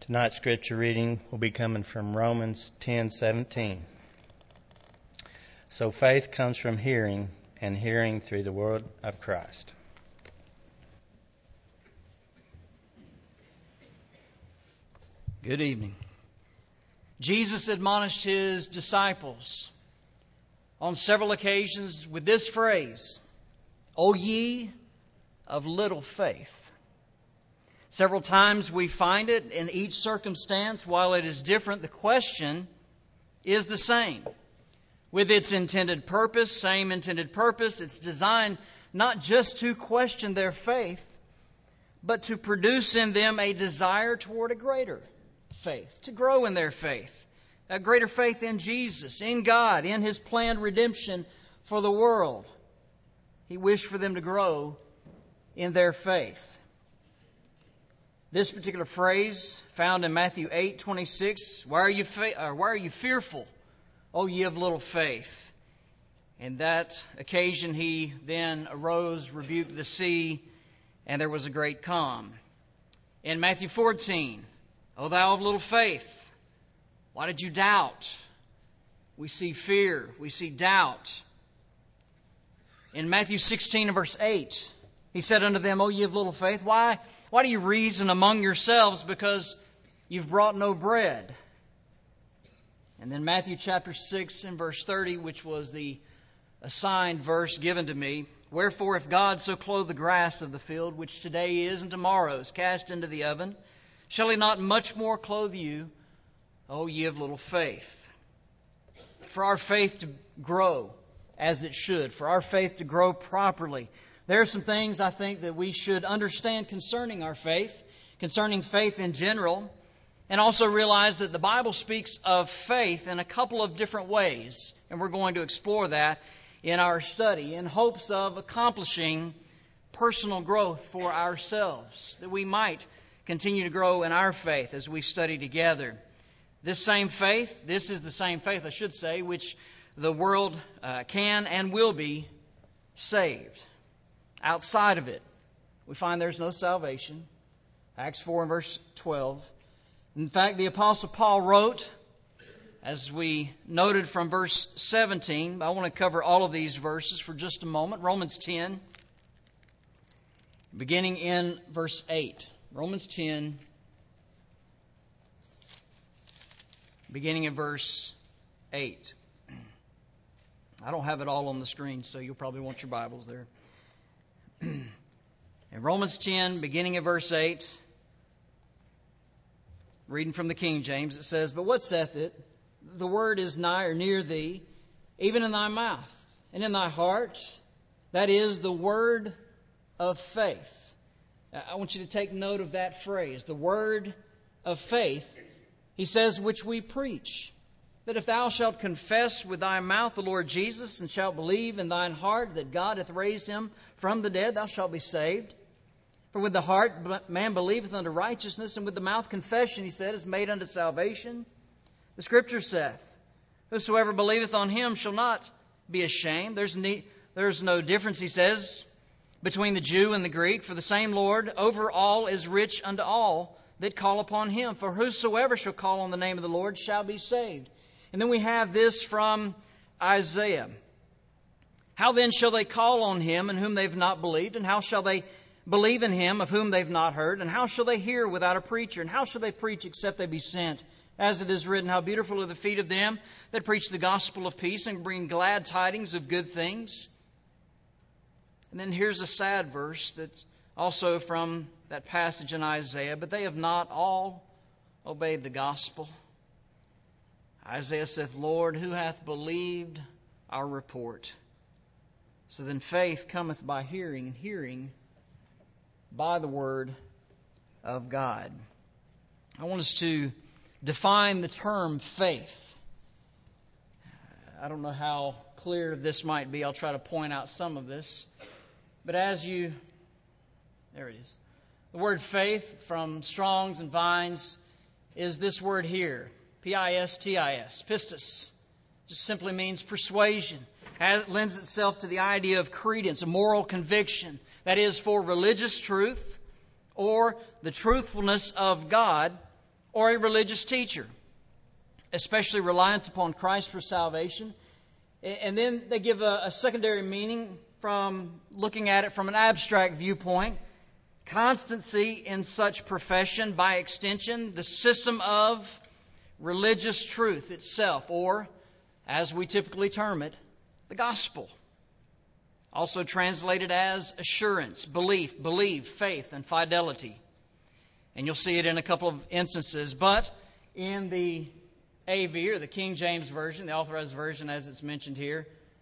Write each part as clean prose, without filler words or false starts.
Tonight's scripture reading will be coming from Romans 10:17. So faith comes from hearing, and hearing through the word of Christ. Good evening. Jesus admonished his disciples on several occasions with this phrase, "O ye of little faith." Several times we find it in each circumstance. While it is different, the question is the same. With its intended purpose, same intended purpose, it's designed not just to question their faith, but to produce in them a desire toward a greater faith, to grow in their faith, a greater faith in Jesus, in God, in His planned redemption for the world. He wished for them to grow in their faith. This particular phrase found in Matthew 8:26, why are you fearful, O ye of little faith? In that occasion he then arose, rebuked the sea, and there was a great calm. In Matthew 14, O thou of little faith, why did you doubt? We see fear, we see doubt. In Matthew 16 and verse 8, he said unto them, O ye of little faith, why do you reason among yourselves because you've brought no bread? And then Matthew chapter 6 and verse 30, which was the assigned verse given to me. Wherefore, if God so clothe the grass of the field, which today is and tomorrow is cast into the oven, shall He not much more clothe you, O ye of little faith? For our faith to grow as it should, for our faith to grow properly, there are some things I think that we should understand concerning our faith, concerning faith in general, and also realize that the Bible speaks of faith in a couple of different ways, and we're going to explore that in our study in hopes of accomplishing personal growth for ourselves, that we might continue to grow in our faith as we study together. This is the same faith, I should say, which the world can and will be saved. Outside of it, we find there's no salvation. Acts 4 and verse 12. In fact, the Apostle Paul wrote, as we noted from verse 17, I want to cover all of these verses for just a moment. Romans 10, beginning in verse 8. Romans 10, beginning in verse 8. I don't have it all on the screen, so you'll probably want your Bibles there. In Romans 10, beginning at verse 8, reading from the King James, it says, But what saith it? The word is nigh or near thee, even in thy mouth, and in thy heart. That is the word of faith. I want you to take note of that phrase, the word of faith. He says, which we preach, that if thou shalt confess with thy mouth the Lord Jesus, and shalt believe in thine heart that God hath raised him from the dead, thou shalt be saved. For with the heart man believeth unto righteousness, and with the mouth confession, he said, is made unto salvation. The Scripture saith, Whosoever believeth on him shall not be ashamed. There's no difference, he says, between the Jew and the Greek. For the same Lord over all is rich unto all that call upon him. For whosoever shall call on the name of the Lord shall be saved. And then we have this from Isaiah. How then shall they call on him in whom they've not believed? And how shall they believe in him of whom they've not heard? And how shall they hear without a preacher? And how shall they preach except they be sent? As it is written, how beautiful are the feet of them that preach the gospel of peace and bring glad tidings of good things. And then here's a sad verse that's also from that passage in Isaiah. But they have not all obeyed the gospel. Isaiah saith, Lord, who hath believed our report? So then faith cometh by hearing, and hearing by the word of God. I want us to define the term faith. I don't know how clear this might be. I'll try to point out some of this. But there it is. The word faith from Strong's and Vines is this word here. P-I-S-T-I-S, pistis, just simply means persuasion. It lends itself to the idea of credence, a moral conviction. That is for religious truth or the truthfulness of God or a religious teacher, especially reliance upon Christ for salvation. And then they give a secondary meaning from looking at it from an abstract viewpoint. Constancy in such profession, by extension, the system of religious truth itself, or, as we typically term it, the gospel. Also translated as assurance, belief, faith, and fidelity. And you'll see it in a couple of instances. But in the AV, or the King James Version, the Authorized Version as it's mentioned here,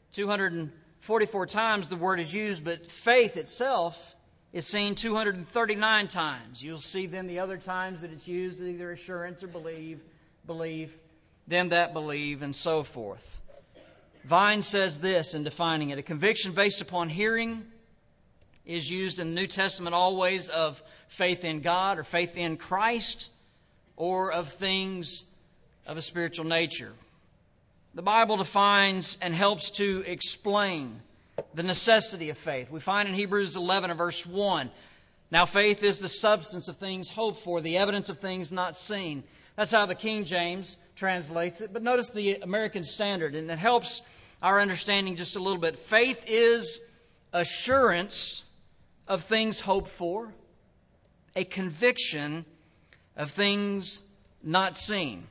244 times the word is used, but faith itself is seen 239 times. You'll see then the other times that it's used either assurance or believe, them that believe, and so forth. Vine says this in defining it: a conviction based upon hearing is used in the New Testament always of faith in God or faith in Christ, or of things of a spiritual nature. The Bible defines and helps to explain the necessity of faith. We find in Hebrews 11 and verse 1, now faith is the substance of things hoped for, the evidence of things not seen. That's how the King James translates it. But notice the American Standard, and it helps our understanding just a little bit. Faith is assurance of things hoped for, a conviction of things not seen.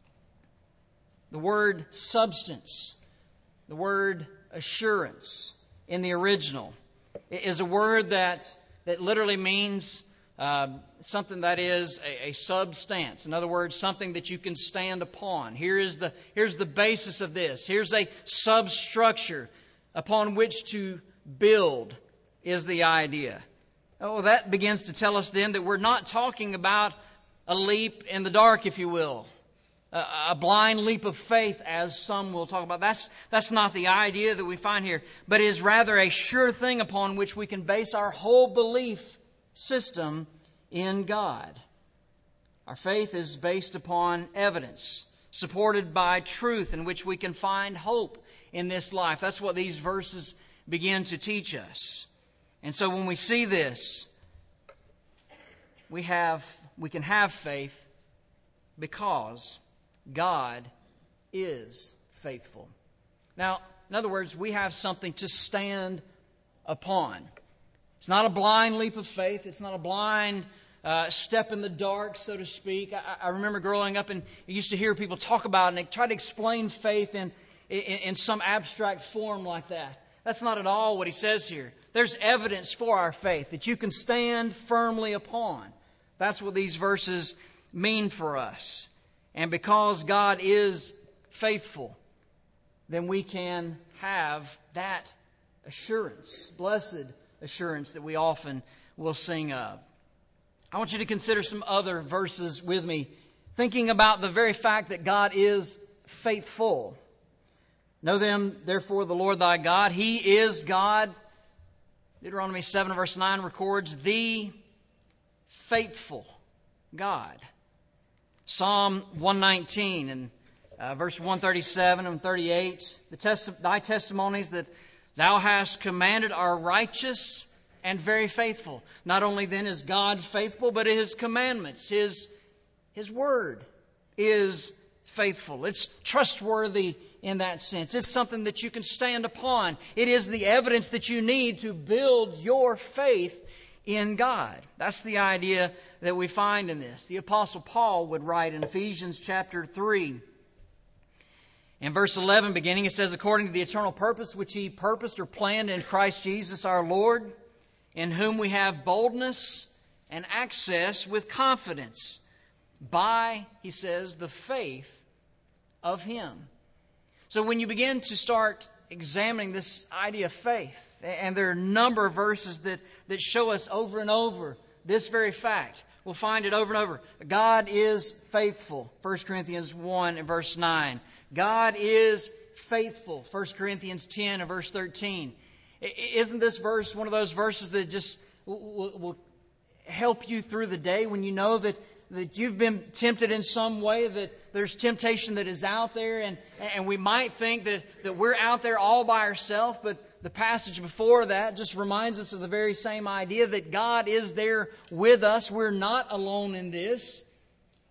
The word substance, the word assurance in the original is a word that literally means something that is a substance. In other words, something that you can stand upon. Here's the basis of this. Here's a substructure upon which to build is the idea. Oh, that begins to tell us then that we're not talking about a leap in the dark, if you will. A blind leap of faith, as some will talk about. That's not the idea that we find here, but is rather a sure thing upon which we can base our whole belief system in God. Our faith is based upon evidence, supported by truth in which we can find hope in this life. That's what these verses begin to teach us. And so when we see this, we can have faith because God is faithful. Now, in other words, we have something to stand upon. It's not a blind leap of faith. It's not a blind step in the dark, so to speak. I remember growing up and I used to hear people talk about it and they try to explain faith in some abstract form like that. That's not at all what he says here. There's evidence for our faith that you can stand firmly upon. That's what these verses mean for us. And because God is faithful, then we can have that assurance, blessed assurance that we often will sing of. I want you to consider some other verses with me, thinking about the very fact that God is faithful. Know them, therefore, the Lord thy God. He is God. Deuteronomy 7 verse 9 records the faithful God. Psalm 119 and verse 137 and 38. Thy testimonies that thou hast commanded are righteous and very faithful. Not only then is God faithful, but His commandments, His word is faithful. It's trustworthy in that sense. It's something that you can stand upon. It is the evidence that you need to build your faith in God. That's the idea that we find in this. The Apostle Paul would write in Ephesians chapter 3. In verse 11 beginning, it says, according to the eternal purpose which He purposed or planned in Christ Jesus our Lord, in whom we have boldness and access with confidence by, he says, the faith of Him. So when you begin to start examining this idea of faith, and there are a number of verses that show us over and over this very fact. We'll find it over and over. God is faithful. 1 Corinthians 1 and verse 9. God is faithful. 1 Corinthians 10 and verse 13. Isn't this verse one of those verses that just will help you through the day when you know that you've been tempted in some way, that there's temptation that is out there, and we might think that we're out there all by ourselves, but the passage before that just reminds us of the very same idea that God is there with us. We're not alone in this.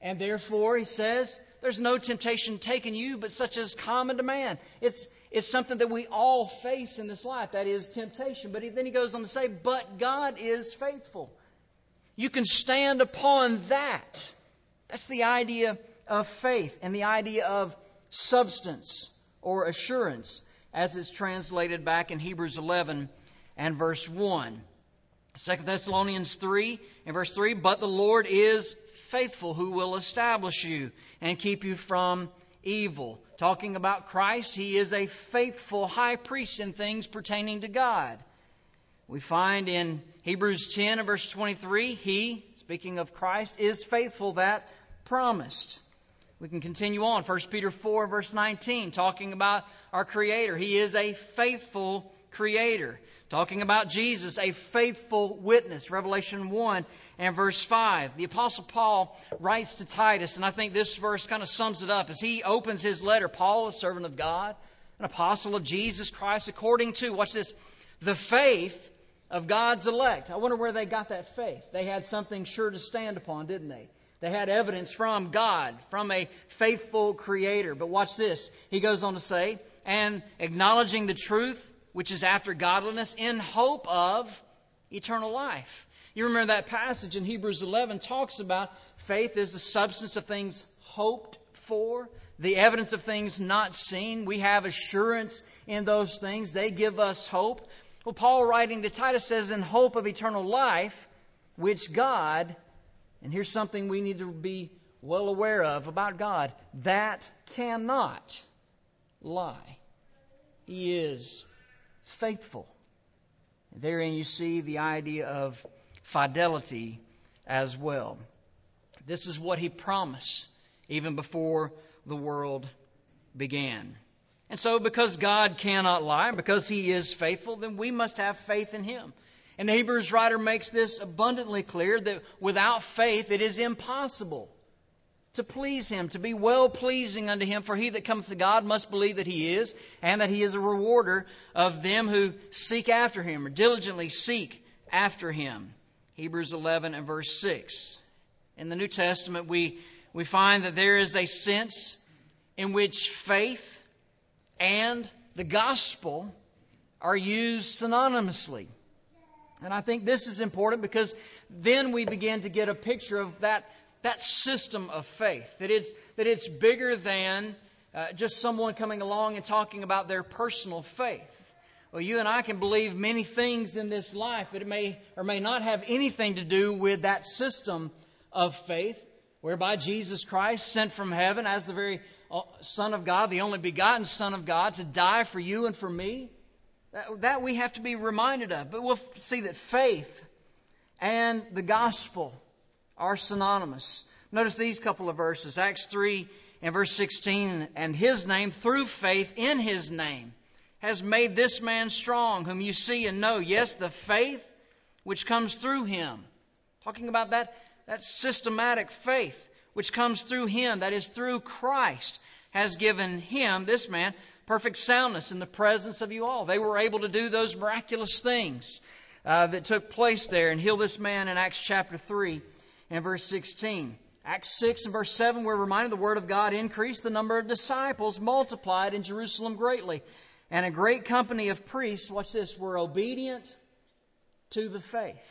And therefore, he says, there's no temptation taken you, but such as common to man. It's something that we all face in this life. That is temptation. But then he goes on to say, but God is faithful. You can stand upon that. That's the idea of faith and the idea of substance or assurance, as it's translated back in Hebrews 11 and verse 1. 2 Thessalonians 3 and verse 3, but the Lord is faithful, who will establish you and keep you from evil. Talking about Christ, He is a faithful high priest in things pertaining to God. We find in Hebrews 10 and verse 23, He, speaking of Christ, is faithful that promised. We can continue on. 1 Peter 4 verse 19, talking about our Creator. He is a faithful Creator. Talking about Jesus, a faithful witness. Revelation 1 and verse 5. The Apostle Paul writes to Titus, and I think this verse kind of sums it up. As he opens his letter, Paul, a servant of God, an apostle of Jesus Christ, according to, watch this, the faith of God's elect. I wonder where they got that faith. They had something sure to stand upon, didn't they? They had evidence from God, from a faithful Creator. But watch this. He goes on to say, and acknowledging the truth, which is after godliness, in hope of eternal life. You remember that passage in Hebrews 11 talks about faith is the substance of things hoped for, the evidence of things not seen. We have assurance in those things. They give us hope. Well, Paul, writing to Titus, says, in hope of eternal life, which God, and here's something we need to be well aware of about God, that cannot lie. He is faithful. Therein you see the idea of fidelity as well. This is what He promised even before the world began. And so because God cannot lie, because He is faithful, then we must have faith in Him. And the Hebrews writer makes this abundantly clear that without faith it is impossible to please Him, to be well-pleasing unto Him. For he that cometh to God must believe that He is, and that He is a rewarder of them who seek after Him, or diligently seek after Him. Hebrews 11 and verse 6. In the New Testament, we find that there is a sense in which faith and the gospel are used synonymously. And I think this is important because then we begin to get a picture of that system of faith. That it's bigger than just someone coming along and talking about their personal faith. Well, you and I can believe many things in this life, but it may or may not have anything to do with that system of faith, whereby Jesus Christ sent from heaven as the very Son of God, the only begotten Son of God, to die for you and for me. That we have to be reminded of. But we'll see that faith and the gospel are synonymous. Notice these couple of verses. Acts 3 and verse 16. And His name, through faith in His name, has made this man strong, whom you see and know. Yes, the faith which comes through Him. Talking about that systematic faith which comes through Him, that is through Christ, has given him, this man, perfect soundness in the presence of you all. They were able to do those miraculous things that took place there and heal this man in Acts chapter 3 and verse 16. Acts 6 and verse 7, we're reminded the word of God increased, the number of disciples multiplied in Jerusalem greatly. And a great company of priests, watch this, were obedient to the faith.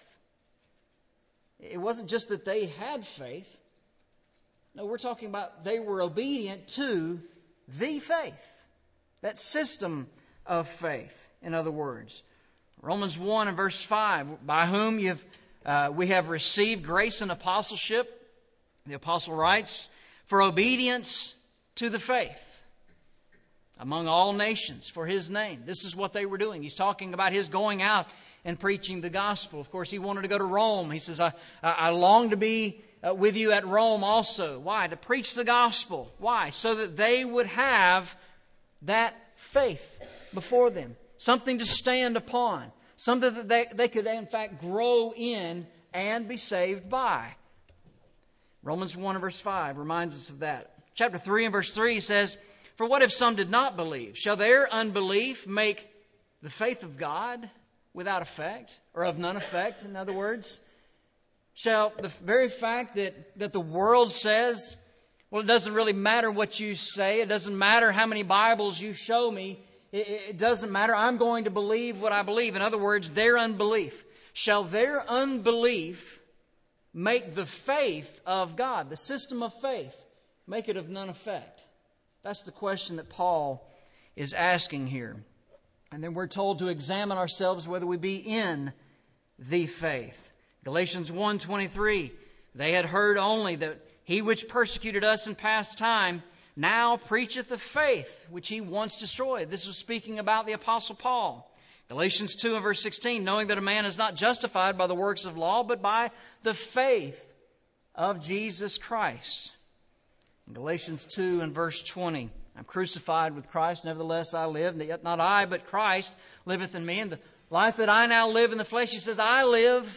It wasn't just that they had faith. No, we're talking about they were obedient to the faith. That system of faith, in other words. Romans 1 and verse 5, by whom we have received grace and apostleship, the apostle writes, for obedience to the faith among all nations for His name. This is what they were doing. He's talking about His going out and preaching the gospel. Of course, He wanted to go to Rome. He says, I long to be with you at Rome also. Why? To preach the gospel. Why? So that they would have that faith before them. Something to stand upon. Something that they could, in fact, grow in and be saved by. Romans 1 and verse 5 reminds us of that. Chapter 3 and verse 3 says, for what if some did not believe? Shall their unbelief make the faith of God without effect? Or of none effect, in other words? Shall the very fact that the world says, well, it doesn't really matter what you say, it doesn't matter how many Bibles you show me, it doesn't matter, I'm going to believe what I believe. In other words, their unbelief. Shall their unbelief make the faith of God, the system of faith, make it of none effect? That's the question that Paul is asking here. And then we're told to examine ourselves whether we be in the faith. Galatians 1:23, they had heard only that he which persecuted us in past time now preacheth the faith which he once destroyed. This was speaking about the Apostle Paul. Galatians 2 and verse 16, knowing that a man is not justified by the works of law, but by the faith of Jesus Christ. In Galatians 2 and verse 20, I'm crucified with Christ, nevertheless I live, yet not I, but Christ liveth in me. And the life that I now live in the flesh, he says, I live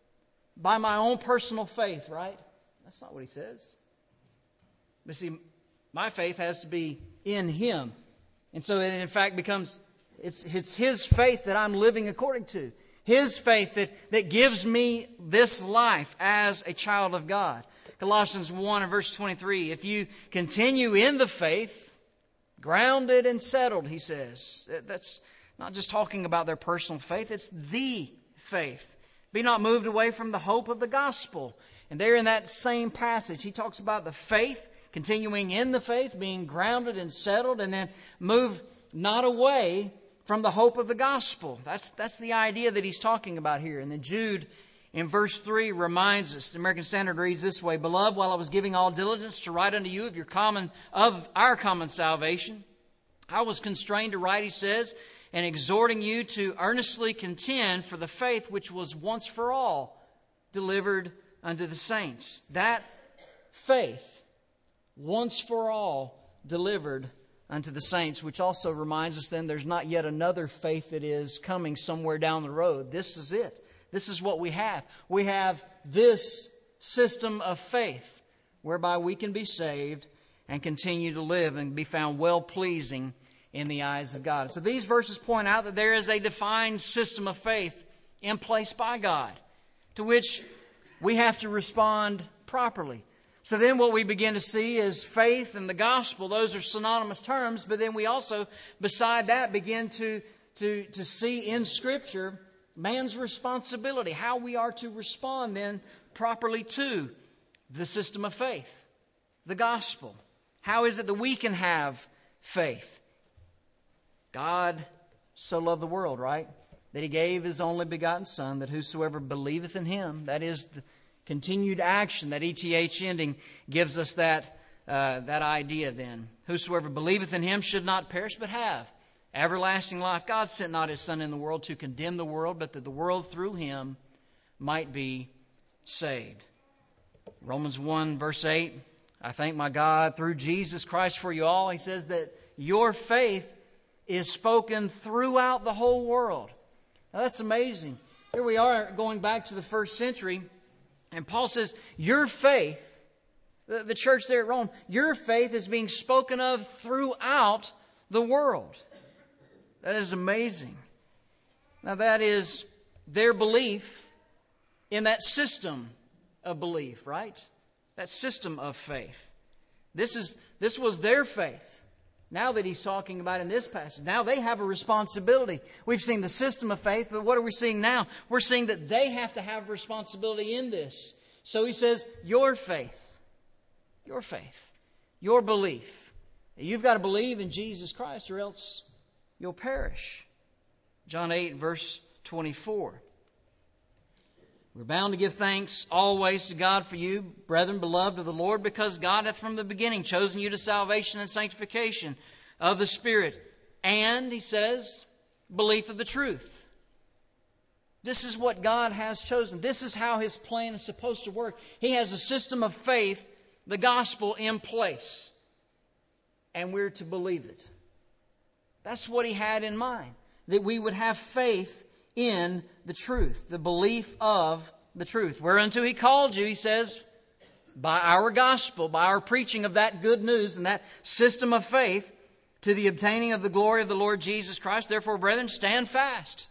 by my own personal faith, right? That's not what he says. But see, my faith has to be in him. And so it in fact becomes, it's his faith that I'm living according to. His faith that gives me this life as a child of God. Colossians 1 and verse 23, if you continue in the faith, grounded and settled, he says. That's not just talking about their personal faith, it's the faith. Be not moved away from the hope of the gospel. And there in that same passage, he talks about the faith, continuing in the faith, being grounded and settled, and then move not away from the hope of the gospel. That's the idea that he's talking about here. And then Jude in verse 3 reminds us, the American Standard reads this way, Beloved, while I was giving all diligence to write unto you of our common salvation, I was constrained to write, he says, and exhorting you to earnestly contend for the faith which was once for all delivered unto the saints. That faith, once for all delivered unto the saints, which also reminds us then there's not yet another faith that is coming somewhere down the road. This is it. This is what we have. We have this system of faith whereby we can be saved and continue to live and be found well-pleasing in the eyes of God. So these verses point out that there is a defined system of faith in place by God to which we have to respond properly. So then what we begin to see is faith and the gospel. Those are synonymous terms, but then we also, beside that, begin to see in Scripture man's responsibility, how we are to respond then properly to the system of faith, the gospel. How is it that we can have faith? God so loved the world, right? That He gave His only begotten Son, that whosoever believeth in Him, that is the continued action, that ETH ending gives us that idea then. Whosoever believeth in Him should not perish, but have everlasting life. God sent not His Son in the world to condemn the world, but that the world through Him might be saved. Romans 1 verse 8, I thank my God through Jesus Christ for you all. He says that your faith is spoken throughout the whole world. Now that's amazing. Here we are going back to the first century, and Paul says, your faith, the church there at Rome, your faith is being spoken of throughout the world. That is amazing. Now that is their belief in that system of belief, right? That system of faith. This was their faith. Now that he's talking about in this passage, now they have a responsibility. We've seen the system of faith, but what are we seeing now? We're seeing that they have to have responsibility in this. So he says, your faith, your belief. You've got to believe in Jesus Christ or else you'll perish. John 8 verse 24. We're bound to give thanks always to God for you, brethren, beloved of the Lord, because God hath from the beginning chosen you to salvation and sanctification of the Spirit. And, he says, belief of the truth. This is what God has chosen. This is how His plan is supposed to work. He has a system of faith, the gospel, in place. And we're to believe it. That's what He had in mind. That we would have faith in the truth, the belief of the truth. Whereunto He called you, he says, by our gospel, by our preaching of that good news and that system of faith, to the obtaining of the glory of the Lord Jesus Christ. Therefore, brethren, stand fast,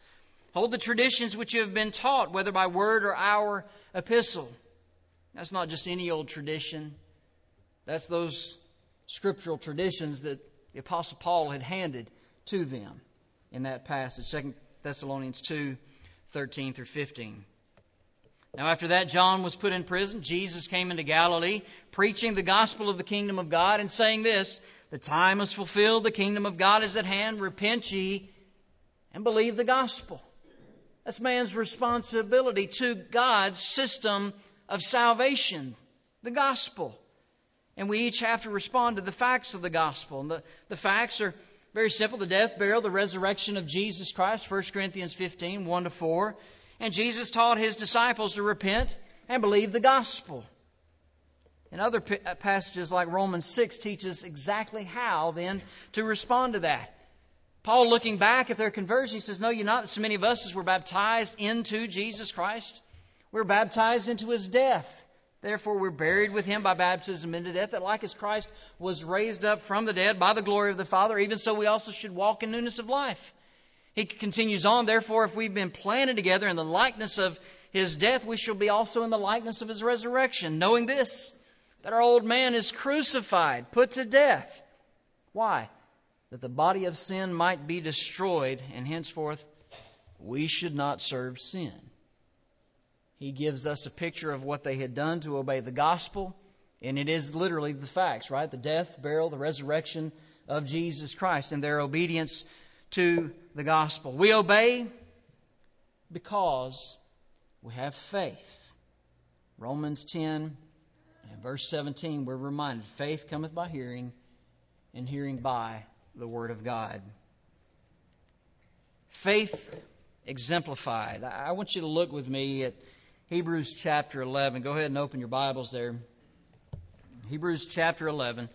Hold the traditions which you have been taught, whether by word or our epistle. That's not just any old tradition. That's those scriptural traditions that the Apostle Paul had handed to them in that passage, 2 Thessalonians 2, 13 through 15. Now after that, John was put in prison. Jesus came into Galilee, preaching the gospel of the kingdom of God and saying this, the time is fulfilled, the kingdom of God is at hand, repent ye and believe the gospel. That's man's responsibility to God's system of salvation, the gospel. And we each have to respond to the facts of the gospel. And the facts are very simple. The death, burial, the resurrection of Jesus Christ, 1 Corinthians 15, 1-4. And Jesus taught His disciples to repent and believe the gospel. And other passages like Romans 6 teaches exactly how then to respond to that. Paul, looking back at their conversion, he says, no, you're not so many of us as were baptized into Jesus Christ. We're baptized into His death. Therefore, we're buried with Him by baptism into death, that like as Christ was raised up from the dead by the glory of the Father, even so we also should walk in newness of life. He continues on, therefore, if we've been planted together in the likeness of His death, we shall be also in the likeness of His resurrection, knowing this, that our old man is crucified, put to death. Why? That the body of sin might be destroyed, and henceforth we should not serve sin. He gives us a picture of what they had done to obey the gospel, and it is literally the facts, right? The death, burial, the resurrection of Jesus Christ and their obedience to the gospel. We obey because we have faith. Romans 10 and verse 17, we're reminded, faith cometh by hearing, and hearing by the Word of God. Faith exemplified. I want you to look with me at Hebrews chapter 11. Go ahead and open your Bibles there. Hebrews chapter 11.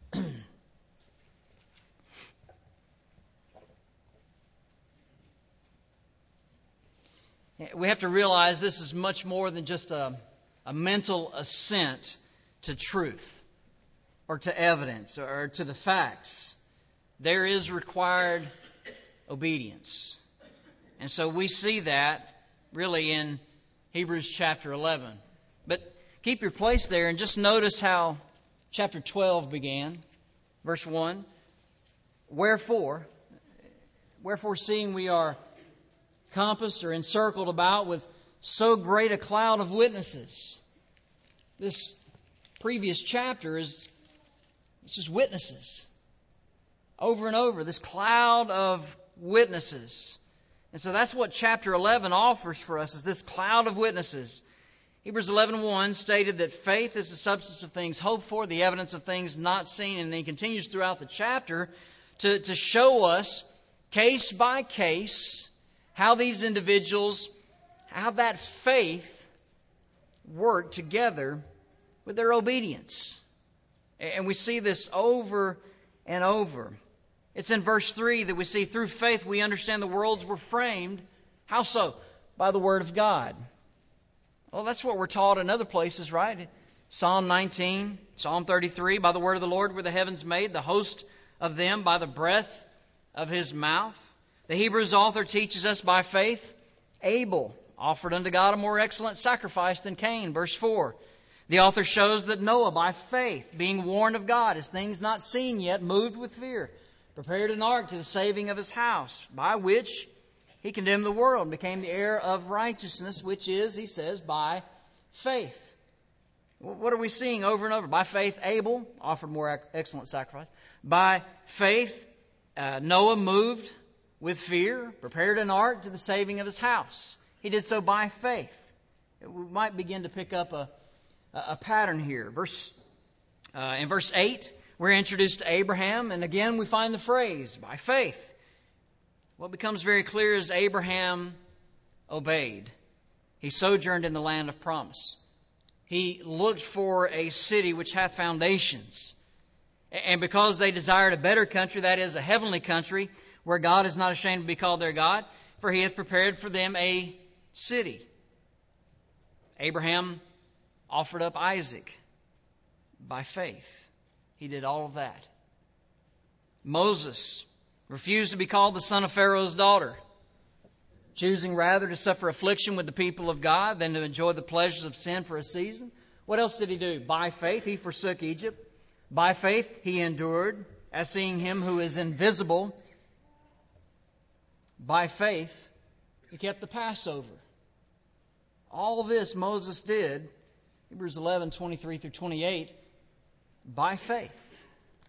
We have to realize this is much more than just a mental assent to truth or to evidence or to the facts. There is required obedience. And so we see that really in Hebrews chapter 11. But keep your place there and just notice how chapter 12 began. Verse 1. Wherefore seeing we are compassed or encircled about with so great a cloud of witnesses. This previous chapter it's just witnesses. Over and over, this cloud of witnesses. And so that's what chapter 11 offers for us, is this cloud of witnesses. Hebrews 11:1 stated that faith is the substance of things hoped for, the evidence of things not seen. And then he continues throughout the chapter to show us, case by case, how these individuals, how that faith worked together with their obedience. And we see this over and over. It's in verse 3 that we see, through faith we understand the worlds were framed. How so? By the Word of God. Well, that's what we're taught in other places, right? Psalm 19, Psalm 33, by the word of the Lord were the heavens made, the host of them by the breath of His mouth. The Hebrews author teaches us by faith, Abel offered unto God a more excellent sacrifice than Cain, verse 4. The author shows that Noah, by faith, being warned of God, as things not seen yet, moved with fear, prepared an ark to the saving of his house, by which he condemned the world and became the heir of righteousness, which is, he says, by faith. What are we seeing over and over? By faith, Abel offered more excellent sacrifice. By faith, Noah moved with fear, prepared an ark to the saving of his house. He did so by faith. We might begin to pick up a pattern here. In verse 8, we're introduced to Abraham, and again we find the phrase, by faith. What becomes very clear is Abraham obeyed. He sojourned in the land of promise. He looked for a city which hath foundations. And because they desired a better country, that is, a heavenly country, where God is not ashamed to be called their God, for He hath prepared for them a city. Abraham offered up Isaac by faith. He did all of that. Moses refused to be called the son of Pharaoh's daughter. choosing rather to suffer affliction with the people of God than to enjoy the pleasures of sin for a season. What else did he do? By faith, he forsook Egypt. By faith, he endured, as seeing him who is invisible. By faith, he kept the Passover. All this Moses did, Hebrews 11, 23 through 28, by faith.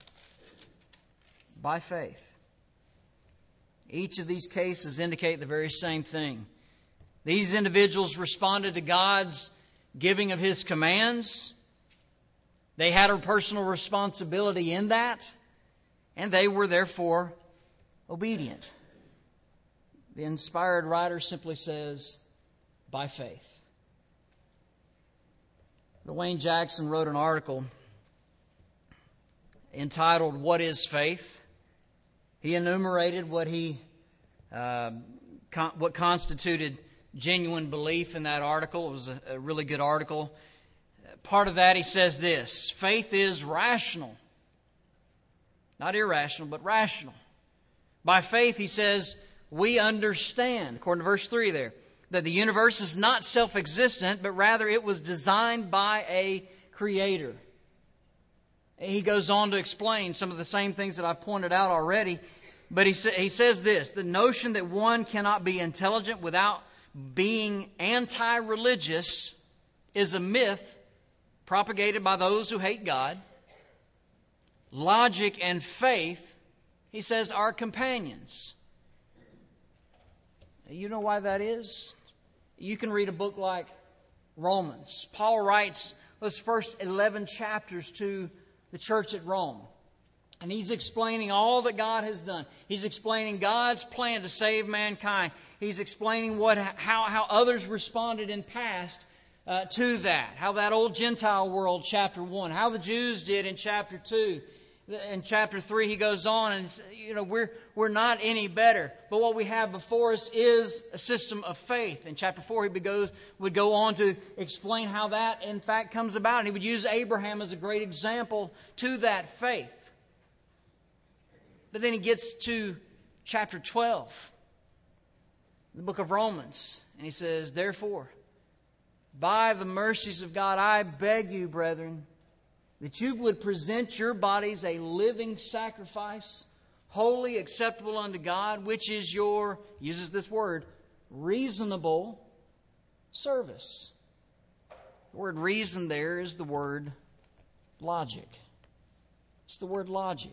By faith. Each of these cases indicate the very same thing. These individuals responded to God's giving of His commands. They had a personal responsibility in that, and they were therefore obedient. The inspired writer simply says, by faith. Wayne Jackson wrote an article entitled, What is Faith? He enumerated what constituted genuine belief in that article. It was a really good article. Part of that, he says this: faith is rational. Not irrational, but rational. By faith, he says, we understand, according to verse 3 there, that the universe is not self-existent, but rather it was designed by a creator. He goes on to explain some of the same things that I've pointed out already. But he says this: the notion that one cannot be intelligent without being anti-religious is a myth propagated by those who hate God. Logic and faith, he says, are companions. You know why that is? You can read a book like Romans. Paul writes those first 11 chapters to the church at Rome. And he's explaining all that God has done. He's explaining God's plan to save mankind. He's explaining how others responded in past to that. How that old Gentile world, chapter 1. How the Jews did in chapter 2. In chapter 3, he goes on and, we're not any better. But what we have before us is a system of faith. In chapter 4, he would go on to explain how that, in fact, comes about. And he would use Abraham as a great example to that faith. But then he gets to chapter 12, the book of Romans, and he says, therefore, by the mercies of God, I beg you, brethren, that you would present your bodies a living sacrifice, holy, acceptable unto God, which is your, uses this word, reasonable service. The word reason there is the word logic. It's the word logic.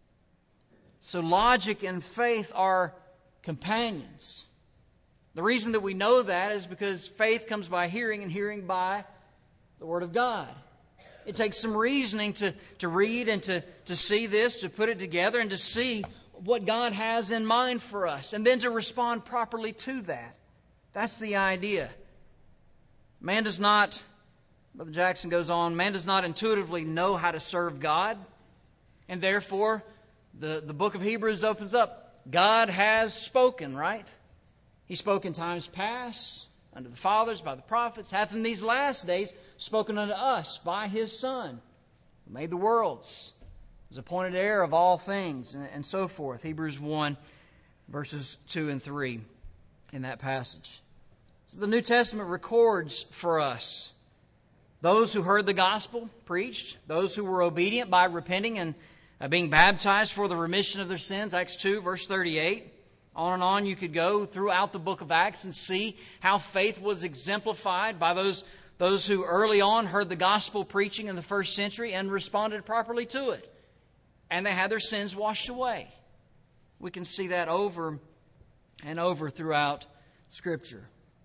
So logic and faith are companions. The reason that we know that is because faith comes by hearing, and hearing by the Word of God. It takes some reasoning to read and to see this, to put it together, and to see what God has in mind for us, and then to respond properly to that. That's the idea. Man does not, Brother Jackson goes on, man does not intuitively know how to serve God, and therefore the book of Hebrews opens up. God has spoken, right? He spoke in times past unto the fathers by the prophets, hath in these last days spoken unto us by His Son, who made the worlds, was appointed heir of all things, and so forth. Hebrews 1, verses 2 and 3 in that passage. So the New Testament records for us those who heard the gospel preached, those who were obedient by repenting and being baptized for the remission of their sins, Acts 2, verse 38. On and on you could go throughout the book of Acts and see how faith was exemplified by those who early on heard the gospel preaching in the first century and responded properly to it. And they had their sins washed away. We can see that over and over throughout Scripture.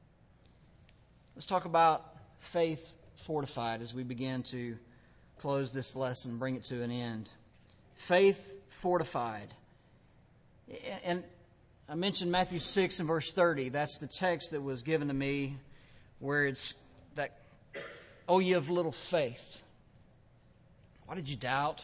Let's talk about faith fortified as we begin to close this lesson, bring it to an end. Faith fortified. And I mentioned Matthew 6 and verse 30. That's the text that was given to me where it's that, "O ye of little faith, why did you doubt?"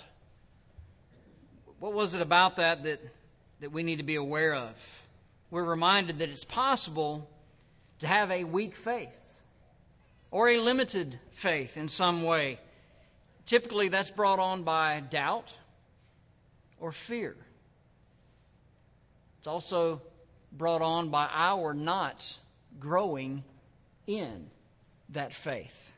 What was it about that we need to be aware of? We're reminded that it's possible to have a weak faith or a limited faith in some way. Typically, that's brought on by doubt or fear. It's also brought on by our not growing in that faith.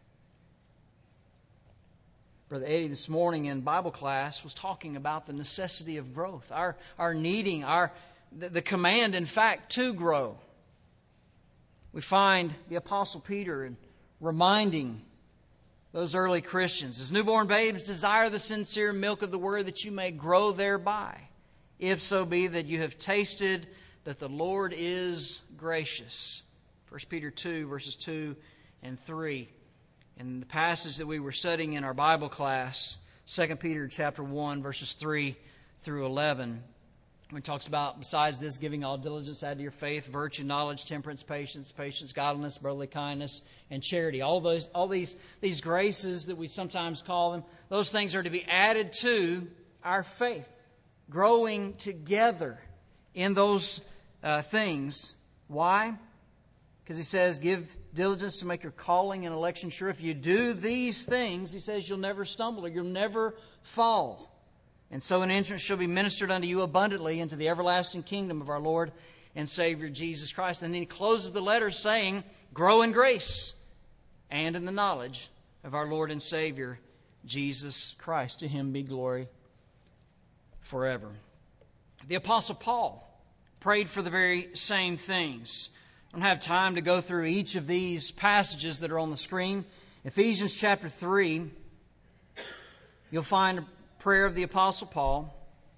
Brother Eddie this morning in Bible class was talking about the necessity of growth, our needing, the command, in fact, to grow. We find the Apostle Peter reminding those early Christians, as newborn babes, desire the sincere milk of the Word that you may grow thereby, if so be that you have tasted that the Lord is gracious. 1 Peter 2, verses 2 and 3. In the passage that we were studying in our Bible class, 2 Peter chapter 1, verses 3 through 11, when it talks about, besides this, giving all diligence, add to your faith, virtue, knowledge, temperance, patience, godliness, brotherly kindness, and charity. All these graces that we sometimes call them, those things are to be added to our faith, growing together in those things. Why? Because he says, give diligence to make your calling and election sure. If you do these things, he says, you'll never stumble or you'll never fall. And so an entrance shall be ministered unto you abundantly into the everlasting kingdom of our Lord and Savior Jesus Christ. And then he closes the letter saying, grow in grace and in the knowledge of our Lord and Savior Jesus Christ. To Him be glory forever. The Apostle Paul prayed for the very same things. I don't have time to go through each of these passages that are on the screen. Ephesians chapter 3, you'll find a prayer of the Apostle Paul,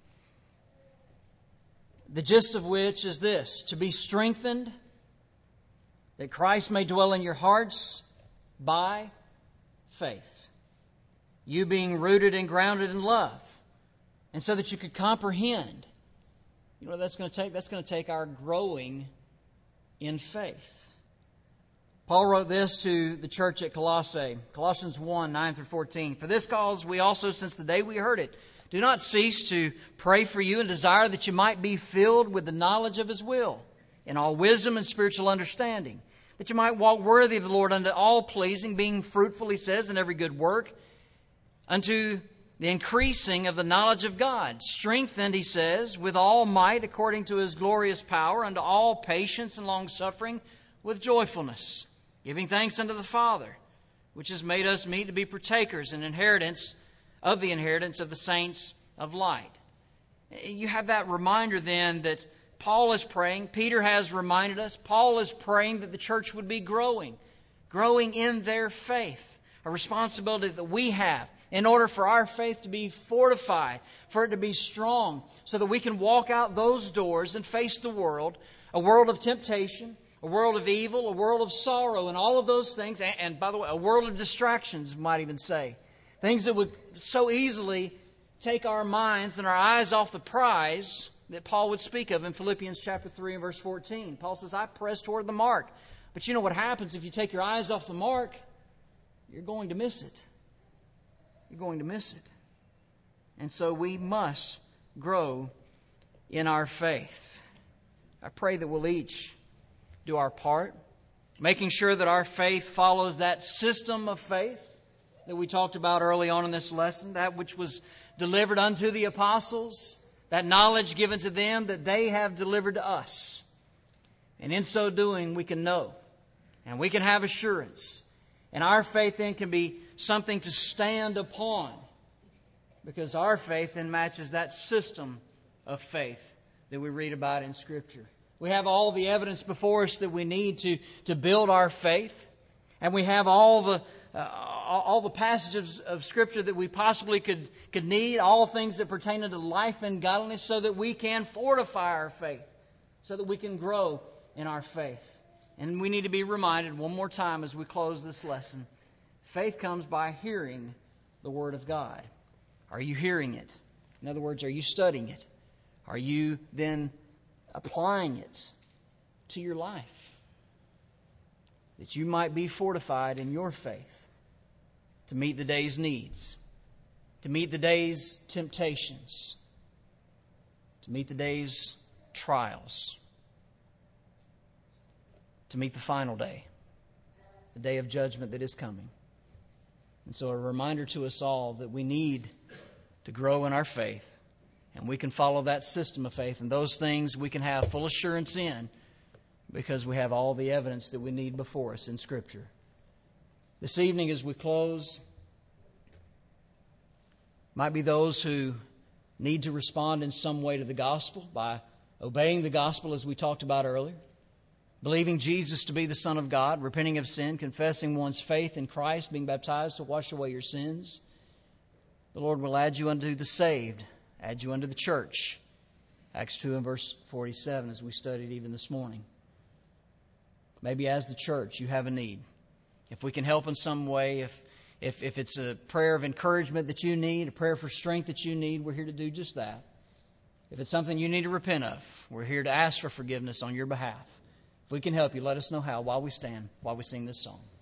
the gist of which is this: to be strengthened, that Christ may dwell in your hearts by faith, you being rooted and grounded in love, and so that you could comprehend. You know what that's going to take? That's going to take our growing in faith. Paul wrote this to the church at Colossae, Colossians 1, 9 through 14. For this cause we also, since the day we heard it, do not cease to pray for you and desire that you might be filled with the knowledge of His will, in all wisdom and spiritual understanding, that you might walk worthy of the Lord unto all pleasing, being fruitful, he says, in every good work, unto the increasing of the knowledge of God, strengthened, he says, with all might according to His glorious power, unto all patience and long-suffering with joyfulness, giving thanks unto the Father, which has made us meet to be partakers in the inheritance of the saints of light. You have that reminder then that Paul is praying. Peter has reminded us. Paul is praying that the church would be growing in their faith, a responsibility that we have in order for our faith to be fortified, for it to be strong, so that we can walk out those doors and face the world, a world of temptation, a world of evil, a world of sorrow, and all of those things. And by the way, a world of distractions, you might even say. Things that would so easily take our minds and our eyes off the prize that Paul would speak of in Philippians chapter 3 and verse 14. Paul says, I press toward the mark. But you know what happens if you take your eyes off the mark? You're going to miss it. You're going to miss it. And so we must grow in our faith. I pray that we'll each do our part, making sure that our faith follows that system of faith that we talked about early on in this lesson, that which was delivered unto the apostles, that knowledge given to them that they have delivered to us. And in so doing, we can know and we can have assurance. And our faith then can be something to stand upon, because our faith then matches that system of faith that we read about in Scripture. We have all the evidence before us that we need to build our faith, and we have all the passages of Scripture that we possibly could need, all things that pertain to life and godliness, so that we can fortify our faith, so that we can grow in our faith. And we need to be reminded one more time as we close this lesson, faith comes by hearing the Word of God. Are you hearing it? In other words, are you studying it? Are you then applying it to your life, that you might be fortified in your faith to meet the day's needs, to meet the day's temptations, to meet the day's trials, to meet the final day, the day of judgment that is coming. And so a reminder to us all that we need to grow in our faith, And we can follow that system of faith. And those things we can have full assurance in because we have all the evidence that we need before us in Scripture. This evening as we close, might be those who need to respond in some way to the gospel by obeying the gospel as we talked about earlier, believing Jesus to be the Son of God, repenting of sin, confessing one's faith in Christ, being baptized to wash away your sins. The Lord will add you unto the saved, add you unto the church. Acts 2 and verse 47 as we studied even this morning. Maybe as the church you have a need. If we can help in some way, if it's a prayer of encouragement that you need, a prayer for strength that you need, we're here to do just that. If it's something you need to repent of, we're here to ask for forgiveness on your behalf. If we can help you, let us know how while we stand, while we sing this song.